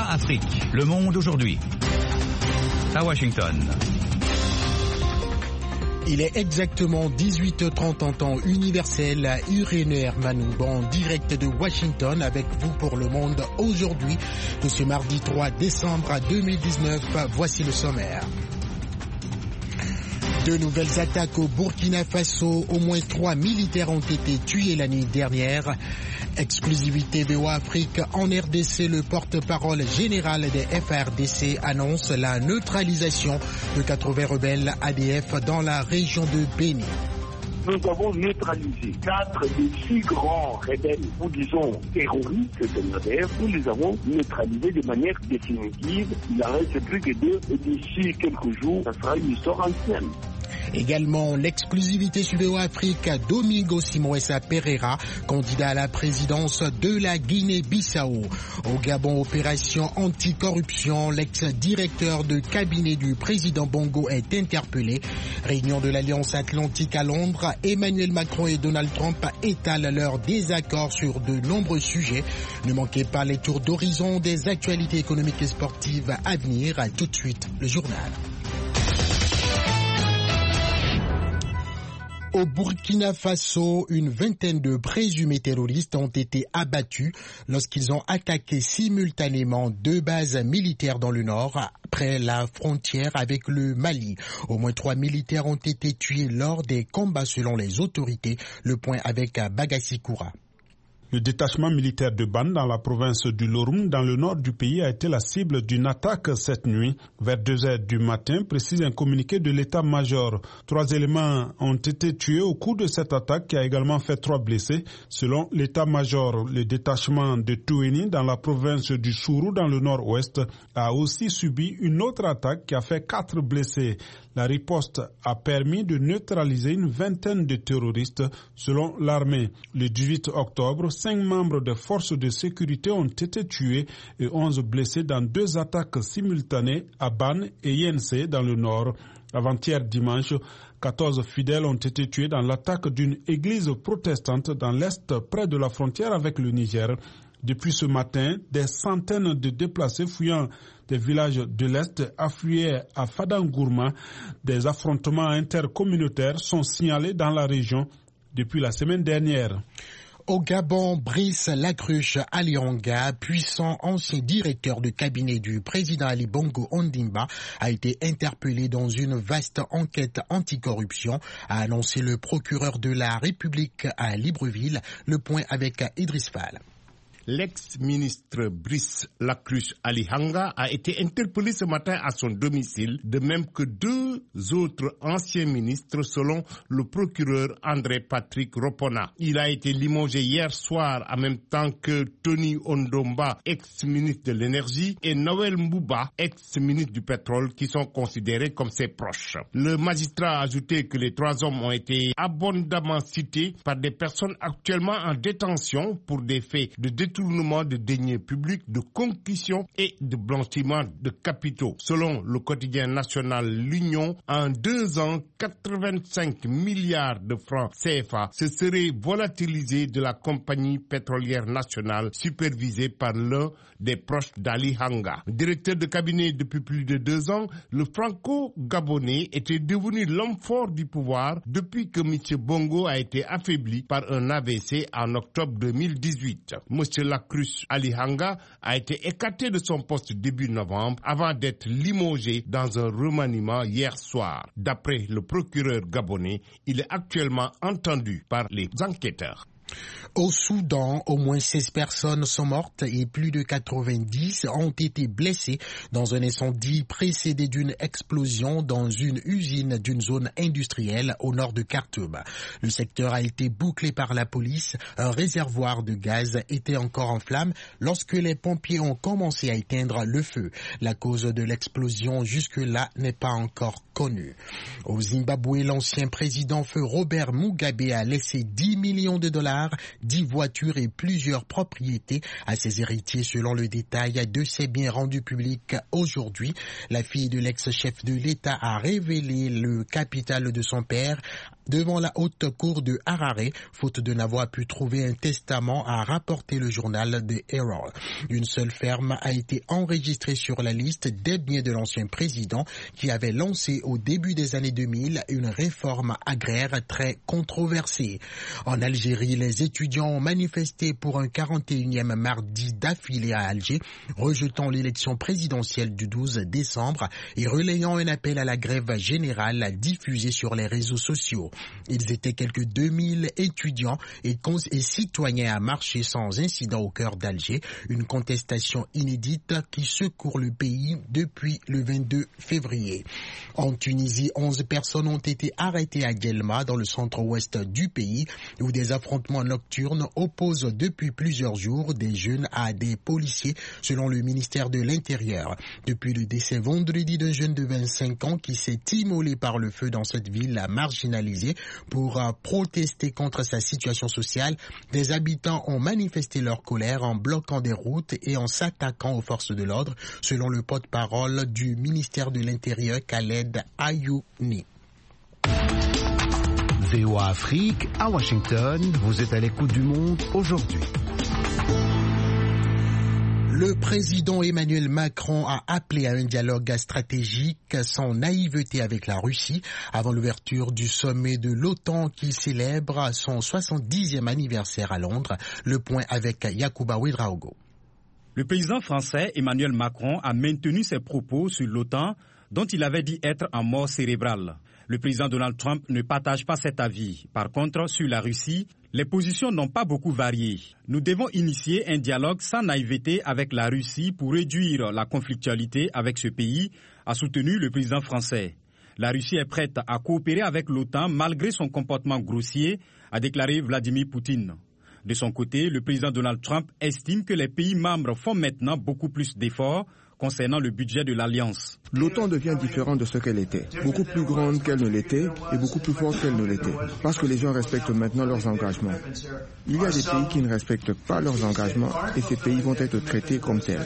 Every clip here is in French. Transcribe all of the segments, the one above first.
Afrique. Le monde aujourd'hui. À Washington. Il est exactement 18h30 en temps universel. Irène Hermanoub en direct de Washington avec vous pour le monde aujourd'hui. De ce mardi 3 décembre 2019, voici le sommaire. De nouvelles attaques au Burkina Faso. Au moins 3 militaires ont été tués l'année dernière. Exclusivité BOA Afrique en RDC, le porte-parole général des FARDC annonce la neutralisation de 80 rebelles ADF dans la région de Béni. Nous avons neutralisé 4 des 6 grands rebelles, ou disons terroristes de l'ADF. Nous les avons neutralisés de manière définitive. Il n'en reste plus que 2 et d'ici quelques jours, ça sera une histoire ancienne. Également, l'exclusivité sur BOA Afrique, Domingo Simoesa Pereira, candidat à la présidence de la Guinée-Bissau. Au Gabon, opération anticorruption, l'ex-directeur de cabinet du président Bongo est interpellé. Réunion de l'Alliance Atlantique à Londres, Emmanuel Macron et Donald Trump étalent leur désaccord sur de nombreux sujets. Ne manquez pas les tours d'horizon des actualités économiques et sportives à venir. Tout de suite, le journal. Au Burkina Faso, une vingtaine de présumés terroristes ont été abattus lorsqu'ils ont attaqué simultanément 2 bases militaires dans le nord, près la frontière avec le Mali. Au moins 3 militaires ont été tués lors des combats selon les autorités. Le point avec Bagassi Koura. Le détachement militaire de Ban dans la province du Loroum, dans le nord du pays, a été la cible d'une attaque cette nuit. Vers 2h du matin, précise un communiqué de l'état-major. 3 éléments ont été tués au cours de cette attaque qui a également fait 3 blessés. Selon l'état-major, le détachement de Touéni dans la province du Sourou, dans le nord-ouest, a aussi subi une autre attaque qui a fait 4 blessés. La riposte a permis de neutraliser une vingtaine de terroristes, selon l'armée. Le 18 octobre, 5 membres des forces de sécurité ont été tués et 11 blessés dans 2 attaques simultanées à Ban et Yense dans le nord. Avant-hier dimanche, 14 fidèles ont été tués dans l'attaque d'une église protestante dans l'est près de la frontière avec le Niger. Depuis ce matin, des centaines de déplacés fuyant des villages de l'Est affluaient à Fadangourma. Des affrontements intercommunautaires sont signalés dans la région depuis la semaine dernière. Au Gabon, Brice Lacruche Alianga, puissant ancien directeur de cabinet du président Ali Bongo Ondimba, a été interpellé dans une vaste enquête anticorruption, a annoncé le procureur de la République à Libreville. Le point avec Idriss Fall. L'ex-ministre Brice Lacruche Alianga a été interpellé ce matin à son domicile, de même que 2 autres anciens ministres selon le procureur André Patrick Ropona. Il a été limogé hier soir en même temps que Tony Ondomba, ex-ministre de l'énergie, et Noël Mbouba, ex-ministre du pétrole, qui sont considérés comme ses proches. Le magistrat a ajouté que les 3 hommes ont été abondamment cités par des personnes actuellement en détention pour des faits de détournement de deniers publics, de concussion et de blanchiment de capitaux. Selon le quotidien national L'Union, en 2 ans, 85 milliards de francs CFA se seraient volatilisés de la compagnie pétrolière nationale supervisée par l'un des proches d'Ali Hanga. Directeur de cabinet depuis plus de 2 ans, le franco-gabonais était devenu l'homme fort du pouvoir depuis que M. Bongo a été affaibli par un AVC en octobre 2018. M. Lacruche Alianga a été écarté de son poste début novembre avant d'être limogé dans un remaniement hier soir. D'après le procureur gabonais, il est actuellement entendu par les enquêteurs. Au Soudan, au moins 16 personnes sont mortes et plus de 90 ont été blessées dans un incendie précédé d'une explosion dans une usine d'une zone industrielle au nord de Khartoum. Le secteur a été bouclé par la police. Un réservoir de gaz était encore en flammes lorsque les pompiers ont commencé à éteindre le feu. La cause de l'explosion jusque-là n'est pas encore connue. Au Zimbabwe, l'ancien président feu Robert Mugabe a laissé $10 millions milliards, 10 voitures et plusieurs propriétés à ses héritiers selon le détail de ses biens rendus publics aujourd'hui. La fille de l'ex-chef de l'État a révélé le capital de son père devant la haute cour de Harare, faute de n'avoir pu trouver un testament, a rapporté le journal The Herald. Une seule ferme a été enregistrée sur la liste des biens de l'ancien président qui avait lancé au début des années 2000 une réforme agraire très controversée. En Algérie, les étudiants ont manifesté pour un 41e mardi d'affilée à Alger, rejetant l'élection présidentielle du 12 décembre et relayant un appel à la grève générale diffusé sur les réseaux sociaux. Ils étaient quelques 2000 étudiants et citoyens à marcher sans incident au cœur d'Alger, une contestation inédite qui secourt le pays depuis le 22 février. En Tunisie, 11 personnes ont été arrêtées à Guelma, dans le centre-ouest du pays, où des affrontements nocturnes opposent depuis plusieurs jours des jeunes à des policiers, selon le ministère de l'Intérieur. Depuis le décès vendredi d'un jeune de 25 ans qui s'est immolé par le feu dans cette ville marginalisée pour protester contre sa situation sociale, des habitants ont manifesté leur colère en bloquant des routes et en s'attaquant aux forces de l'ordre, selon le porte-parole du ministère de l'Intérieur, Khaled Ayouni. VOA Afrique, à Washington, vous êtes à l'écoute du monde aujourd'hui. Le président Emmanuel Macron a appelé à un dialogue stratégique sans naïveté avec la Russie avant l'ouverture du sommet de l'OTAN qui célèbre son 70e anniversaire à Londres. Le point avec Yacouba Ouedraogo. Le président français Emmanuel Macron a maintenu ses propos sur l'OTAN dont il avait dit être en mort cérébrale. Le président Donald Trump ne partage pas cet avis. Par contre, sur la Russie, les positions n'ont pas beaucoup varié. Nous devons initier un dialogue sans naïveté avec la Russie pour réduire la conflictualité avec ce pays, a soutenu le président français. La Russie est prête à coopérer avec l'OTAN malgré son comportement grossier, a déclaré Vladimir Poutine. De son côté, le président Donald Trump estime que les pays membres font maintenant beaucoup plus d'efforts concernant le budget de l'Alliance. L'OTAN devient différente de ce qu'elle était, beaucoup plus grande qu'elle ne l'était et beaucoup plus forte qu'elle ne l'était, parce que les gens respectent maintenant leurs engagements. Il y a des pays qui ne respectent pas leurs engagements et ces pays vont être traités comme tels.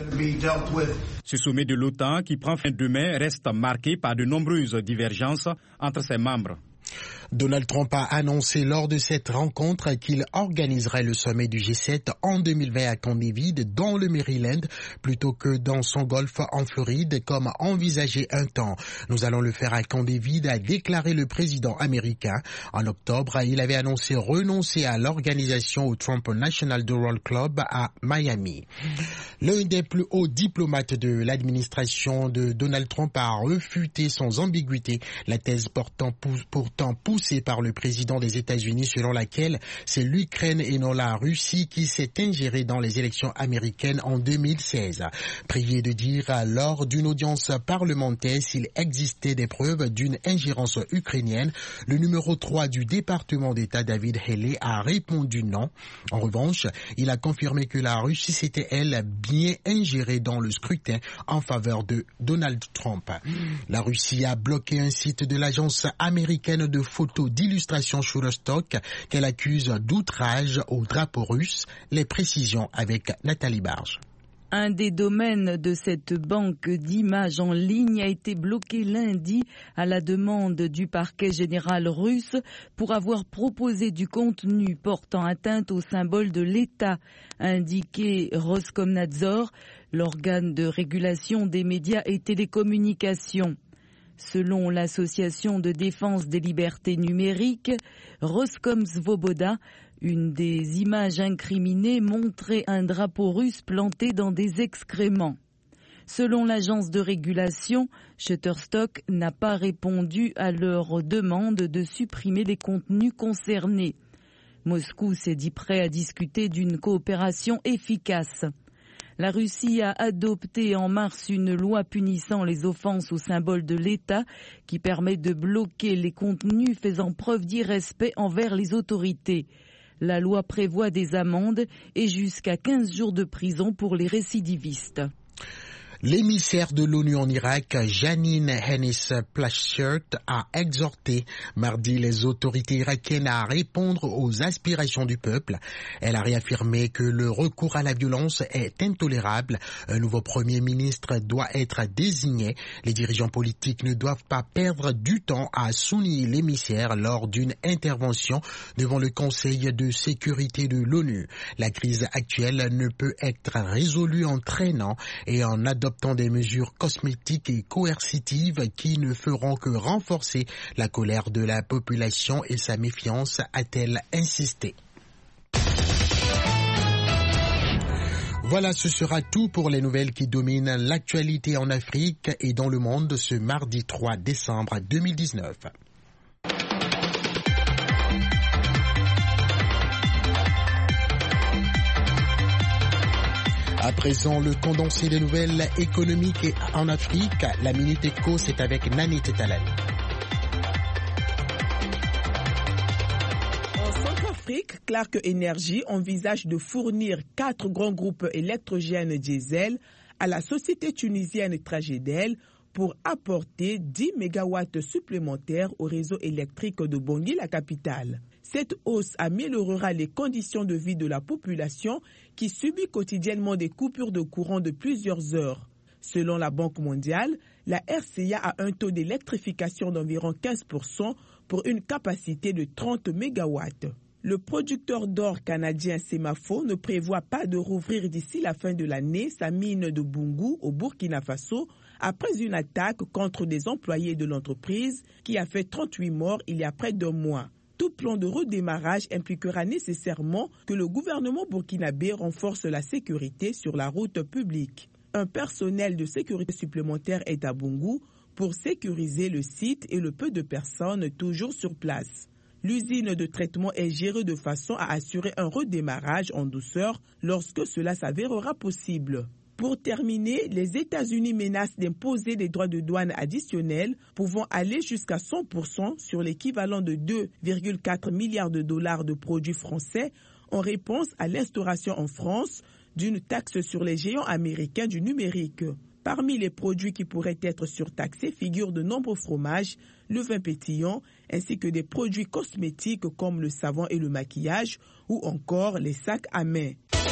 Ce sommet de l'OTAN qui prend fin demain reste marqué par de nombreuses divergences entre ses membres. Donald Trump a annoncé lors de cette rencontre qu'il organiserait le sommet du G7 en 2020 à Camp David, dans le Maryland, plutôt que dans son golfe en Floride, comme envisagé un temps. Nous allons le faire à Camp David, a déclaré le président américain. En octobre, il avait annoncé renoncer à l'organisation au Trump National Doral Club à Miami. L'un des plus hauts diplomates de l'administration de Donald Trump a refuté sans ambiguïté la thèse pourtant poussée par le président des États-Unis selon laquelle c'est l'Ukraine et non la Russie qui s'est ingérée dans les élections américaines en 2016. Prié de dire lors d'une audience parlementaire s'il existait des preuves d'une ingérence ukrainienne, le numéro 3 du département d'État David Haley a répondu non. En revanche, il a confirmé que la Russie s'était elle bien ingérée dans le scrutin en faveur de Donald Trump. La Russie a bloqué un site de l'agence américaine de photos d'illustration Shutterstock qu'elle accuse d'outrage au drapeau russe. Les précisions avec Nathalie Barge. Un des domaines de cette banque d'images en ligne a été bloqué lundi à la demande du parquet général russe pour avoir proposé du contenu portant atteinte au symbole de l'État, indiqué Roskomnadzor, l'organe de régulation des médias et télécommunications. Selon l'Association de défense des libertés numériques, Roskomsvoboda, une des images incriminées montrait un drapeau russe planté dans des excréments. Selon l'agence de régulation, Shutterstock n'a pas répondu à leur demande de supprimer les contenus concernés. Moscou s'est dit prêt à discuter d'une coopération efficace. La Russie a adopté en mars une loi punissant les offenses au symbole de l'État qui permet de bloquer les contenus faisant preuve d'irrespect envers les autorités. La loi prévoit des amendes et jusqu'à 15 jours de prison pour les récidivistes. L'émissaire de l'ONU en Irak, Janine Hennis-Plasschaert, a exhorté mardi les autorités irakiennes à répondre aux aspirations du peuple. Elle a réaffirmé que le recours à la violence est intolérable. Un nouveau premier ministre doit être désigné. Les dirigeants politiques ne doivent pas perdre du temps à soutenir l'émissaire lors d'une intervention devant le Conseil de sécurité de l'ONU. La crise actuelle ne peut être résolue en traînant et en adoptant des mesures cosmétiques et coercitives qui ne feront que renforcer la colère de la population et sa méfiance, a-t-elle insisté. Voilà, ce sera tout pour les nouvelles qui dominent l'actualité en Afrique et dans le monde ce mardi 3 décembre 2019. À présent, le condensé des nouvelles économiques en Afrique. La Minute Éco, c'est avec Nani Tetalen. En Centrafrique, Clark Energy envisage de fournir 4 grands groupes électrogènes diesel à la société tunisienne Tragedel pour apporter 10 mégawatts supplémentaires au réseau électrique de Bangui, la capitale. Cette hausse améliorera les conditions de vie de la population qui subit quotidiennement des coupures de courant de plusieurs heures. Selon la Banque mondiale, la RCA a un taux d'électrification d'environ 15% pour une capacité de 30 mégawatts. Le producteur d'or canadien Semafo ne prévoit pas de rouvrir d'ici la fin de l'année sa mine de Boungou au Burkina Faso après une attaque contre des employés de l'entreprise qui a fait 38 morts il y a près d'un mois. Tout plan de redémarrage impliquera nécessairement que le gouvernement burkinabé renforce la sécurité sur la route publique. Un personnel de sécurité supplémentaire est à Boungou pour sécuriser le site et le peu de personnes toujours sur place. L'usine de traitement est gérée de façon à assurer un redémarrage en douceur lorsque cela s'avérera possible. Pour terminer, les États-Unis menacent d'imposer des droits de douane additionnels pouvant aller jusqu'à 100% sur l'équivalent de 2,4 milliards de dollars de produits français en réponse à l'instauration en France d'une taxe sur les géants américains du numérique. Parmi les produits qui pourraient être surtaxés figurent de nombreux fromages, le vin pétillant, ainsi que des produits cosmétiques comme le savon et le maquillage ou encore les sacs à main.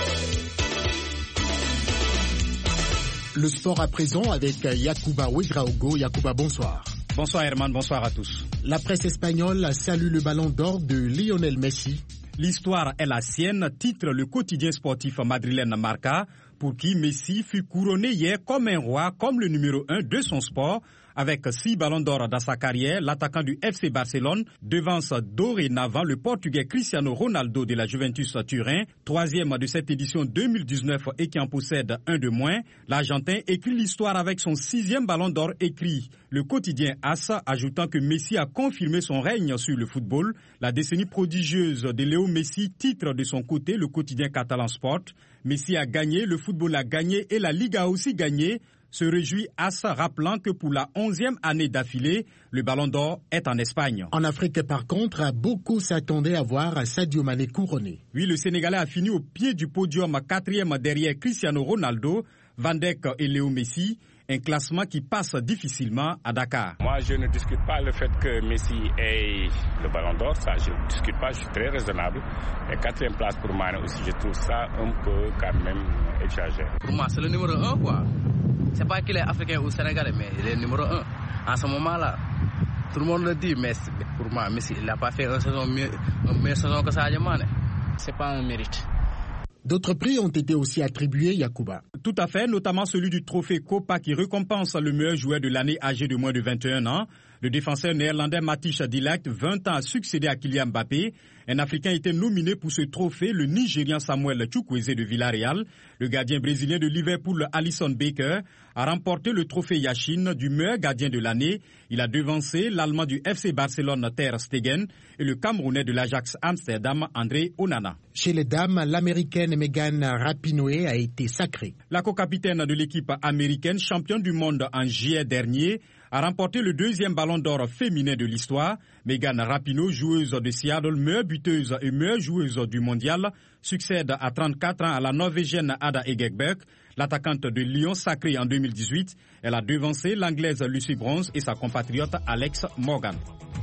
Le sport à présent avec Yacouba Ouedraogo. Yacouba, bonsoir. Bonsoir Herman, bonsoir à tous. La presse espagnole salue le ballon d'or de Lionel Messi. L'histoire est la sienne, titre le quotidien sportif madrilène Marca, pour qui Messi fut couronné hier comme un roi, comme le numéro 1 de son sport. Avec 6 ballons d'or dans sa carrière, l'attaquant du FC Barcelone devance dorénavant le Portugais Cristiano Ronaldo de la Juventus Turin, 3e de cette édition 2019 et qui en possède un de moins. L'Argentin écrit l'histoire avec son 6e ballon d'or, écrit le quotidien AS, ajoutant que Messi a confirmé son règne sur le football. La décennie prodigieuse de Léo Messi titre de son côté le quotidien catalan Sport. Messi a gagné, le football a gagné et la Ligue a aussi gagné. Se réjouit AS, rappelant que pour la 11e année d'affilée, le Ballon d'Or est en Espagne. En Afrique, par contre, beaucoup s'attendaient à voir Sadio Mané couronné. Oui, le Sénégalais a fini au pied du podium, 4e derrière Cristiano Ronaldo, Van Dijk et Léo Messi. Un classement qui passe difficilement à Dakar. Moi, je ne discute pas le fait que Messi ait le ballon d'or. Ça, je ne discute pas, je suis très raisonnable. Et 4e place pour Mané aussi, je trouve ça un peu quand même exagéré. Pour moi, c'est le numéro 1, quoi. C'est pas qu'il est africain ou sénégalais, mais il est le numéro 1. En ce moment-là, tout le monde le dit, mais pour moi, Messi, il n'a pas fait une meilleure saison que Sadio Mané. C'est pas un mérite. D'autres prix ont été aussi attribués, Yacouba. Tout à fait, notamment celui du trophée Copa qui récompense le meilleur joueur de l'année âgé de moins de 21 ans. Le défenseur néerlandais Matthijs de Ligt, 20 ans, a succédé à Kylian Mbappé. Un Africain était nominé pour ce trophée, le Nigérian Samuel Chukwueze de Villarreal. Le gardien brésilien de Liverpool, Alisson Becker, a remporté le trophée Yashin du meilleur gardien de l'année. Il a devancé l'Allemand du FC Barcelone, Ter Stegen, et le Camerounais de l'Ajax Amsterdam, André Onana. Chez les dames, l'Américaine Megan Rapinoe a été sacrée. La co-capitaine de l'équipe américaine, championne du monde en juillet dernier, a remporté le 2e ballon d'or féminin de l'histoire. Megan Rapinoe, joueuse de Seattle, meilleure buteuse et meilleure joueuse du mondial, succède à 34 ans à la Norvégienne Ada Egeberg. L'attaquante de Lyon sacrée en 2018, elle a devancé l'Anglaise Lucy Bronze et sa compatriote Alex Morgan.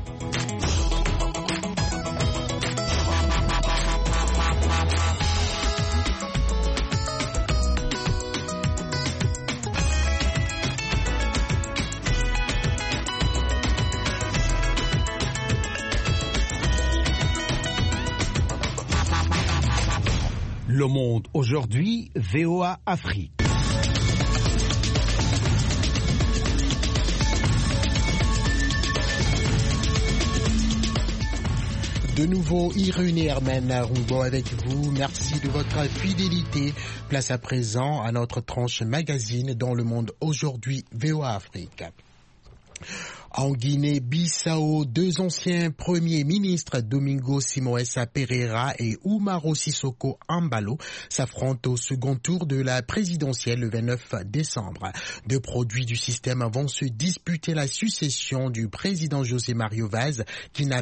Le Monde aujourd'hui, VOA Afrique. De nouveau, Irène Herman Rumbo avec vous. Merci de votre fidélité. Place à présent à notre tranche magazine dans Le Monde aujourd'hui, VOA Afrique. En Guinée-Bissau, deux anciens premiers ministres, Domingo Simoesa Pereira et Umaro Sissoko Embalo, s'affrontent au second tour de la présidentielle le 29 décembre. Deux produits du système vont se disputer la succession du président José Mario Vaz, qui n'a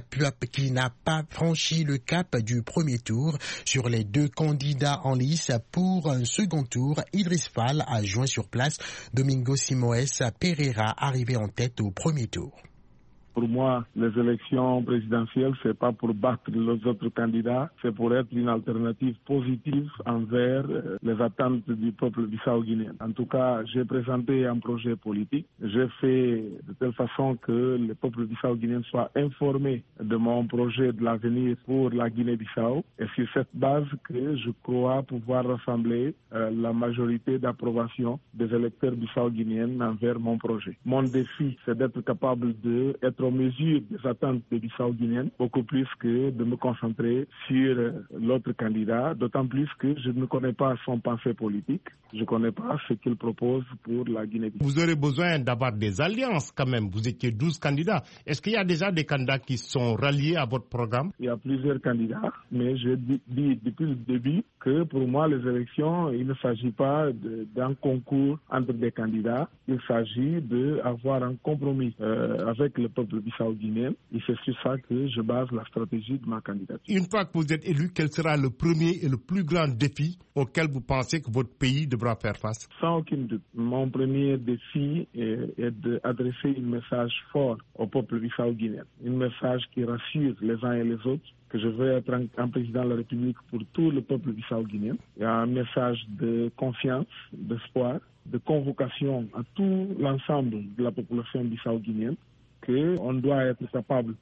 pas franchi le cap du premier tour. Sur les deux candidats en lice pour un second tour, Idriss Fall a joint sur place Domingo Simoesa Pereira, arrivé en tête au premier tour. Pour moi, les élections présidentielles, c'est pas pour battre les autres candidats, c'est pour être une alternative positive envers les attentes du peuple bissau-guinéen. En tout cas, j'ai présenté un projet politique. J'ai fait de telle façon que le peuple bissau-guinéen soit informé de mon projet de l'avenir pour la Guinée-Bissau. Et sur cette base que je crois pouvoir rassembler la majorité d'approbation des électeurs bissau-guinéens envers mon projet. Mon défi, c'est d'être capable d'être aux mesures des attentes des Bissau-Guinéens, beaucoup plus que de me concentrer sur l'autre candidat, d'autant plus que je ne connais pas son pensée politique, je ne connais pas ce qu'il propose pour la Guinée-Bissau. Vous aurez besoin d'avoir des alliances quand même, vous étiez 12 candidats. Est-ce qu'il y a déjà des candidats qui sont ralliés à votre programme? Il y a plusieurs candidats, mais je dis depuis le début que pour moi les élections, il ne s'agit pas d'un concours entre des candidats, il s'agit d'avoir un compromis avec le peuple bissau-guinéen, et c'est sur ça que je base la stratégie de ma candidature. Une fois que vous êtes élu, quel sera le premier et le plus grand défi auquel vous pensez que votre pays devra faire face? Sans aucun doute. Mon premier défi est d'adresser un message fort au peuple bissau-guinéen, un message qui rassure les uns et les autres, que je veux être un président de la République pour tout le peuple bissau-guinéen. Il y a un message de confiance, d'espoir, de convocation à tout l'ensemble de la population bissau-guinéenne, qu'on doit être capable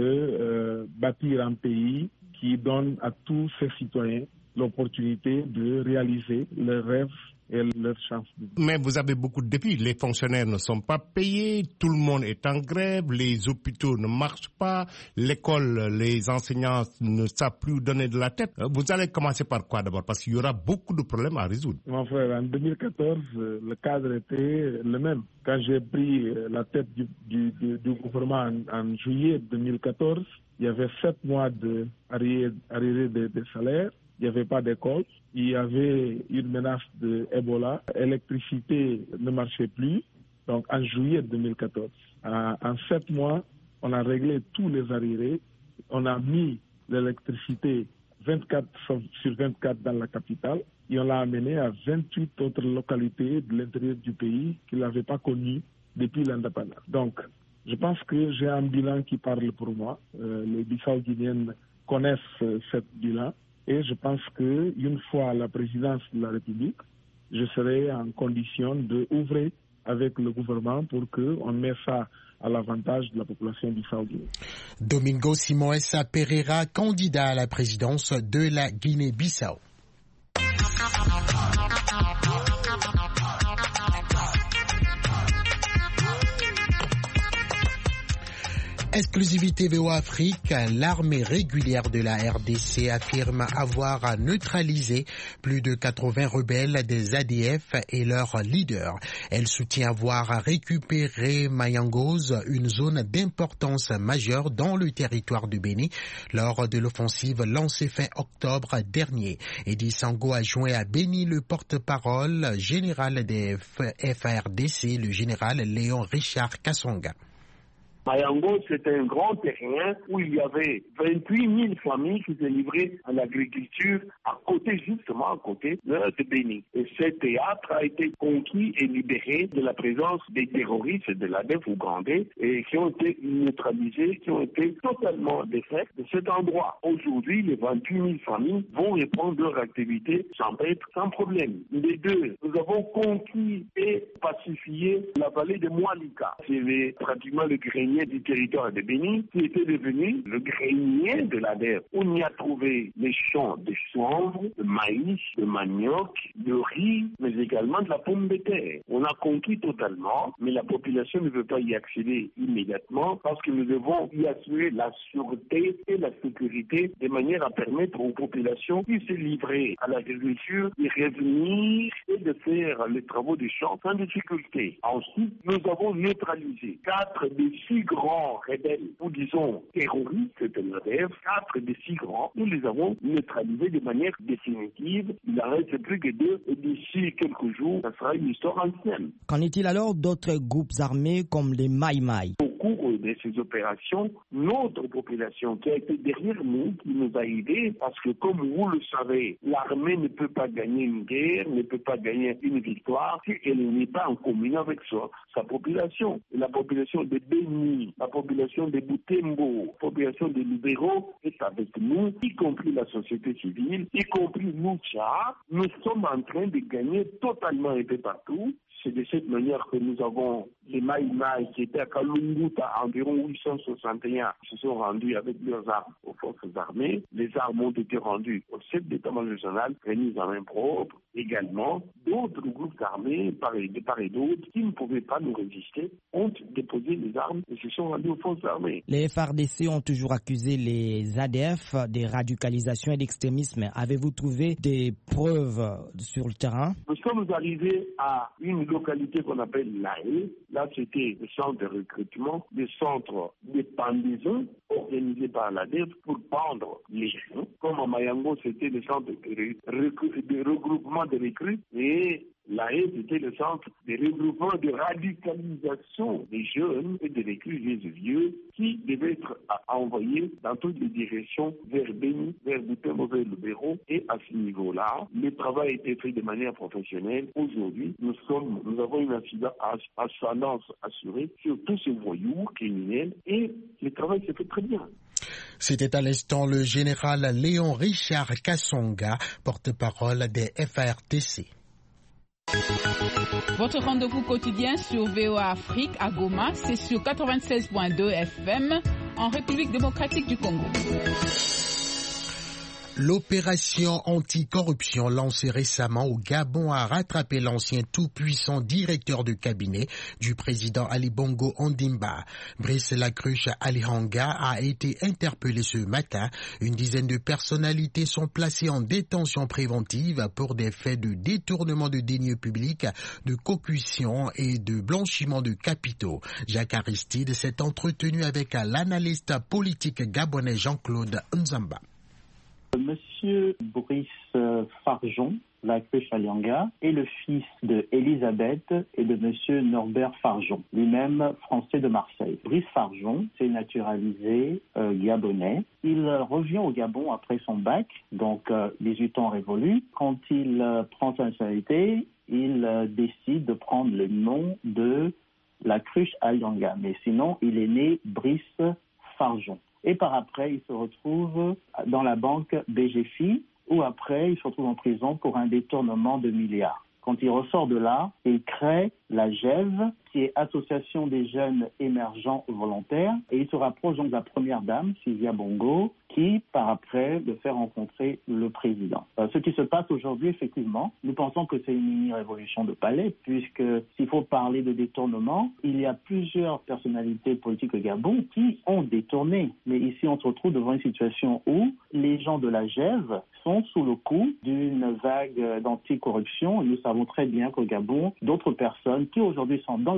de bâtir un pays qui donne à tous ses citoyens l'opportunité de réaliser leurs rêves et leurs chances. Mais vous avez beaucoup de défis. Les fonctionnaires ne sont pas payés, tout le monde est en grève, les hôpitaux ne marchent pas, l'école, les enseignants ne savent plus donner de la tête. Vous allez commencer par quoi d'abord? Parce qu'il y aura beaucoup de problèmes à résoudre. Mon frère, en 2014, le cadre était le même. Quand j'ai pris la tête du gouvernement en juillet 2014, il y avait 7 mois d'arriérés des salaires. Il n'y avait pas d'école, il y avait une menace d'Ebola, l'électricité ne marchait plus, donc en juillet 2014. En 7 mois, on a réglé tous les arriérés, on a mis l'électricité 24 sur 24 dans la capitale et on l'a amené à 28 autres localités de l'intérieur du pays qui ne l'avaient pas connu depuis l'indépendance. Donc, je pense que j'ai un bilan qui parle pour moi. Les Bissau-Guinéens connaissent ce bilan. Et je pense qu'une fois à la présidence de la République, je serai en condition d'ouvrir avec le gouvernement pour qu'on mette ça à l'avantage de la population bissau-guinéenne. Domingo Simoesa Pereira, candidat à la présidence de la Guinée-Bissau. Exclusivité VOA Afrique, l'armée régulière de la RDC affirme avoir neutralisé plus de 80 rebelles des ADF et leurs leaders. Elle soutient avoir récupéré Mayangos, une zone d'importance majeure dans le territoire de Béni, lors de l'offensive lancée fin octobre dernier. Edi Sango a joint à Béni le porte-parole général des FARDC, le général Léon Richard Kassonga. Mayango, c'est un grand terrain où il y avait 28 000 familles qui se livraient à l'agriculture justement à côté de Béni. Et ce théâtre a été conquis et libéré de la présence des terroristes de l'ADF ougandais et qui ont été neutralisés, qui ont été totalement défaits de cet endroit. Aujourd'hui, les 28 000 familles vont reprendre leur activité sans problème. Les deux, nous avons conquis et pacifié la vallée de Moalika. C'est pratiquement le grenier du territoire de Béni qui était devenu le grenier de l'ADF. On y a trouvé les champs de chanvre, de maïs, de manioc, de riz, mais également de la pomme de terre. On a conquis totalement, mais la population ne veut pas y accéder immédiatement parce que nous devons y assurer la sûreté et la sécurité de manière à permettre aux populations qui se livraient à l'agriculture de revenir et de faire les travaux des champs sans difficulté. Ensuite, nous avons neutralisé 4 des 6 grands rebelles, ou disons terroristes de l'ADF, 4 des 6 grands, nous les avons neutralisés de manière définitive. Il n'en reste plus que 2 et d'ici quelques jours, ça sera une histoire ancienne. Qu'en est-il alors d'autres groupes armés comme les Maï-Maï? Au cours de ces opérations, notre population qui a été derrière nous, qui nous a aidés, parce que comme vous le savez, l'armée ne peut pas gagner une guerre, ne peut pas gagner une victoire si elle n'est pas en communion avec sa population. Et la population de Béni, la population de Butembo, la population de Libéraux est avec nous, y compris la société civile, y compris nous, nous sommes en train de gagner totalement un peu partout. C'est de cette manière que nous avons les Maï-Maï qui étaient à Kalunguta, environ 861, se sont rendus avec leurs armes aux forces armées. Les armes ont été rendues au chef d'état-major national, remises en main propre. Également, d'autres groupes armés, de part et d'autre, qui ne pouvaient pas nous résister, ont déposé les armes et se sont rendus aux forces armées. Les FARDC ont toujours accusé les ADF de radicalisation et d'extrémisme. Avez-vous trouvé des preuves sur le terrain? Nous sommes arrivés à une localité qu'on appelle Laé. Là, c'était le centre de recrutement, le centre de pendaison organisé par l'ADF pour pendre les gens. Comme à Mayango, c'était le centre de regroupement de recrues et Laé, c'était le centre de regroupement de radicalisation des jeunes et des recrues vieux qui devaient être envoyés dans toutes les directions vers Béni, vers Butembo, vers Lubero. Et à ce niveau-là, le travail a été fait de manière professionnelle. Aujourd'hui, nous avons une ascendance assurée sur tous ces voyous criminels et le travail s'est fait très bien. C'était à l'instant le général Léon Richard Kassonga, porte-parole des FARDC. Votre rendez-vous quotidien sur VOA Afrique à Goma, c'est sur 96.2 FM en République démocratique du Congo. L'opération anticorruption lancée récemment au Gabon a rattrapé l'ancien tout-puissant directeur de cabinet du président Ali Bongo Ondimba. Brice Lacruche Alihanga a été interpellé ce matin. Une dizaine de personnalités sont placées en détention préventive pour des faits de détournement de deniers publics, de concussion et de blanchiment de capitaux. Jacques Aristide s'est entretenu avec l'analyste politique gabonais Jean-Claude Nzamba. Monsieur Brice Farjon, Lacruche Alihanga, est le fils de Elisabeth et de monsieur Norbert Farjon, lui-même français de Marseille. Brice Farjon s'est naturalisé gabonais. Il revient au Gabon après son bac, donc 18 ans révolus. Quand il prend sa nationalité, il décide de prendre le nom de Lacruche Alihanga. Mais sinon, il est né Brice Farjon. Et par après, il se retrouve dans la banque BGFI, où après, il se retrouve en prison pour un détournement de milliards. Quand il ressort de là, il crée la GEV, qui est Association des jeunes émergents volontaires, et il se rapproche donc de la première dame, Sylvia Bongo, qui, par après, le fait rencontrer le président. Ce qui se passe aujourd'hui, effectivement, nous pensons que c'est une mini-révolution de palais, puisque s'il faut parler de détournement, il y a plusieurs personnalités politiques au Gabon qui ont détourné. Mais ici, on se retrouve devant une situation où les gens de la GEV sont sous le coup d'une vague d'anticorruption. Nous savons très bien qu'au Gabon, d'autres personnes qui aujourd'hui sont dans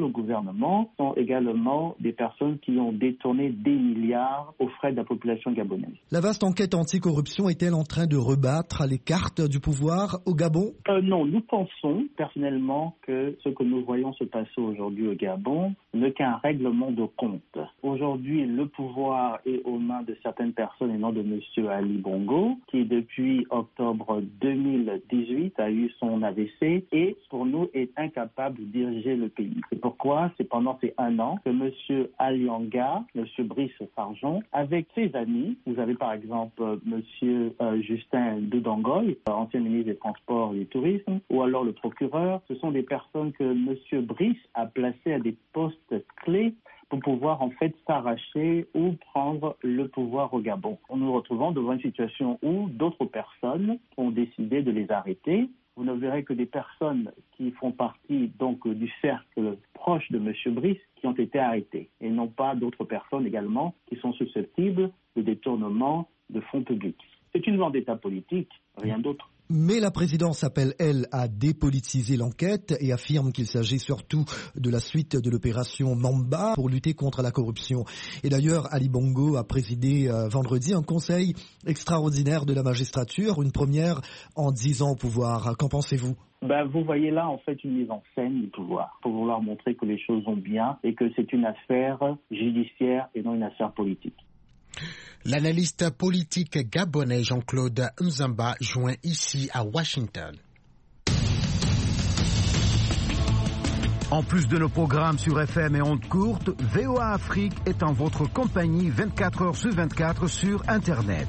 le gouvernement sont également des personnes qui ont détourné des milliards aux frais de la population gabonaise. La vaste enquête anticorruption est-elle en train de rebattre les cartes du pouvoir au Gabon ? Non, nous pensons personnellement que ce que nous voyons se passer aujourd'hui au Gabon n'est qu'un règlement de compte. Aujourd'hui, le pouvoir est aux mains de certaines personnes et non de M. Ali Bongo, qui depuis octobre 2018 a eu son AVC et pour nous est incapable de diriger le pays. C'est pourquoi c'est pendant ces 1 an que M. Alianga, M. Brice Farjon, avec ses amis, vous avez par exemple M. Justin Doudangoy, ancien ministre des Transports et du Tourisme, ou alors le procureur, ce sont des personnes que M. Brice a placées à des postes clés pour pouvoir en fait s'arracher ou prendre le pouvoir au Gabon. Nous nous retrouvons devant une situation où d'autres personnes ont décidé de les arrêter. Vous ne verrez que des personnes qui font partie donc du cercle proche de M. Brice qui ont été arrêtées et non pas d'autres personnes également qui sont susceptibles de détournement de fonds publics. C'est une vendetta politique, rien d'autre. Mais la présidence appelle, elle, à dépolitiser l'enquête et affirme qu'il s'agit surtout de la suite de l'opération Mamba pour lutter contre la corruption. Et d'ailleurs, Ali Bongo a présidé vendredi un conseil extraordinaire de la magistrature, une première en 10 ans au pouvoir. Qu'en pensez-vous ? Vous voyez là en fait une mise en scène du pouvoir pour vouloir montrer que les choses vont bien et que c'est une affaire judiciaire et non une affaire politique. L'analyste politique gabonais Jean-Claude Nzamba joint ici à Washington. En plus de nos programmes sur FM et ondes courtes, VOA Afrique est en votre compagnie 24 heures sur 24 sur Internet.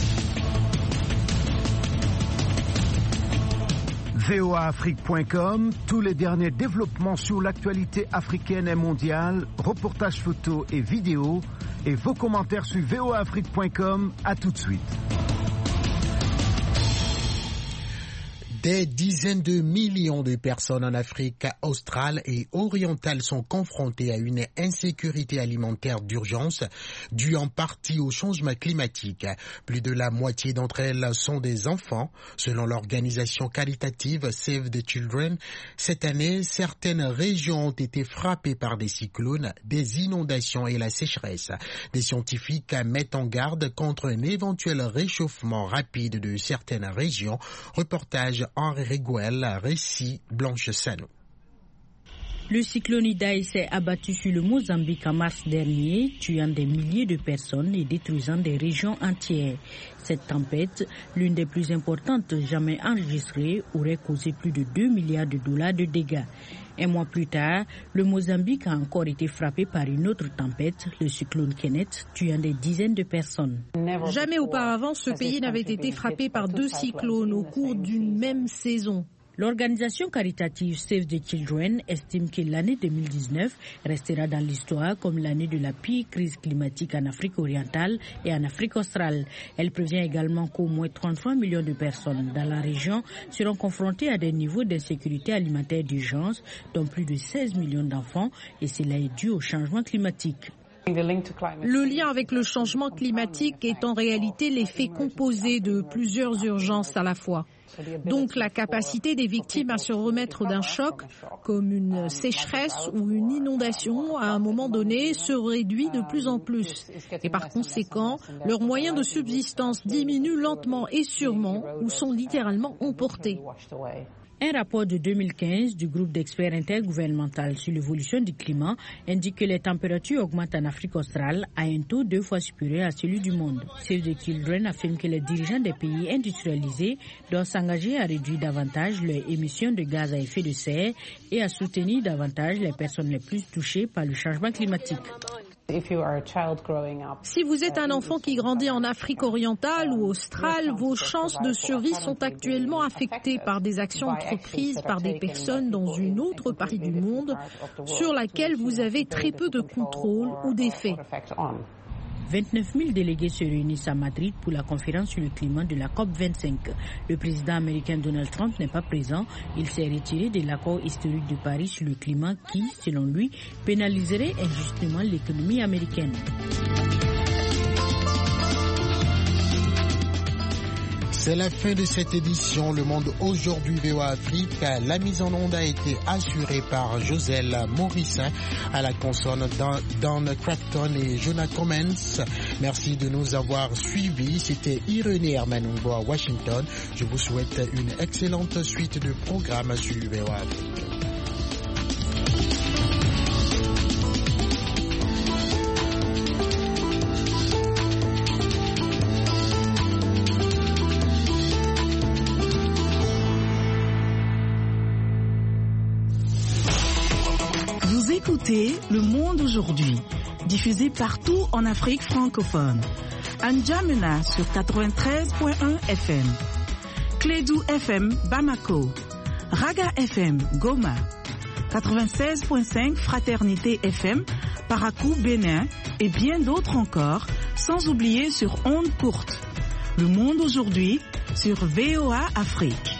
voaafrique.com, tous les derniers développements sur l'actualité africaine et mondiale, reportages photos et vidéos, et vos commentaires sur voaafrique.com. À tout de suite. Des dizaines de millions de personnes en Afrique australe et orientale sont confrontées à une insécurité alimentaire d'urgence due en partie au changement climatique. Plus de la moitié d'entre elles sont des enfants. Selon l'organisation caritative Save the Children, cette année, certaines régions ont été frappées par des cyclones, des inondations et la sécheresse. Des scientifiques mettent en garde contre un éventuel réchauffement rapide de certaines régions. Reportage Henri Riguel, récit Blanche Sano. Le cyclone Idai s'est abattu sur le Mozambique en mars dernier, tuant des milliers de personnes et détruisant des régions entières. Cette tempête, l'une des plus importantes jamais enregistrées, aurait causé plus de 2 milliards de dollars de dégâts. Un mois plus tard, le Mozambique a encore été frappé par une autre tempête, le cyclone Kenneth, tuant des dizaines de personnes. Jamais auparavant, ce pays n'avait été frappé par 2 cyclones au cours d'une même saison. L'organisation caritative Save the Children estime que l'année 2019 restera dans l'histoire comme l'année de la pire crise climatique en Afrique orientale et en Afrique australe. Elle prévient également qu'au moins 33 millions de personnes dans la région seront confrontées à des niveaux d'insécurité alimentaire d'urgence, dont plus de 16 millions d'enfants, et cela est dû au changement climatique. Le lien avec le changement climatique est en réalité l'effet composé de plusieurs urgences à la fois. Donc la capacité des victimes à se remettre d'un choc, comme une sécheresse ou une inondation, à un moment donné, se réduit de plus en plus. Et par conséquent, leurs moyens de subsistance diminuent lentement et sûrement ou sont littéralement emportés. Un rapport de 2015 du groupe d'experts intergouvernemental sur l'évolution du climat indique que les températures augmentent en Afrique australe à un taux 2 fois supérieur à celui du monde. Save the Children affirme que les dirigeants des pays industrialisés doivent s'engager à réduire davantage leurs émissions de gaz à effet de serre et à soutenir davantage les personnes les plus touchées par le changement climatique. Si vous êtes un enfant qui grandit en Afrique orientale ou australe, vos chances de survie sont actuellement affectées par des actions entreprises par des personnes dans une autre partie du monde sur laquelle vous avez très peu de contrôle ou d'effet. 29 000 délégués se réunissent à Madrid pour la conférence sur le climat de la COP25. Le président américain Donald Trump n'est pas présent. Il s'est retiré de l'accord historique de Paris sur le climat qui, selon lui, pénaliserait injustement l'économie américaine. C'est la fin de cette édition Le Monde aujourd'hui VOA Afrique. La mise en onde a été assurée par Joselle Morissin, à la consonne Don Crafton et Jonathan Mens. Merci de nous avoir suivis. C'était Irénée Hermanungo à Washington. Je vous souhaite une excellente suite de programmes sur VOA Afrique. Écoutez Le Monde aujourd'hui, diffusé partout en Afrique francophone. N'Djamena sur 93.1 FM, Clédou FM Bamako, Raga FM Goma, 96.5 Fraternité FM Parakou Bénin et bien d'autres encore, sans oublier sur ondes courtes. Le Monde aujourd'hui sur VOA Afrique.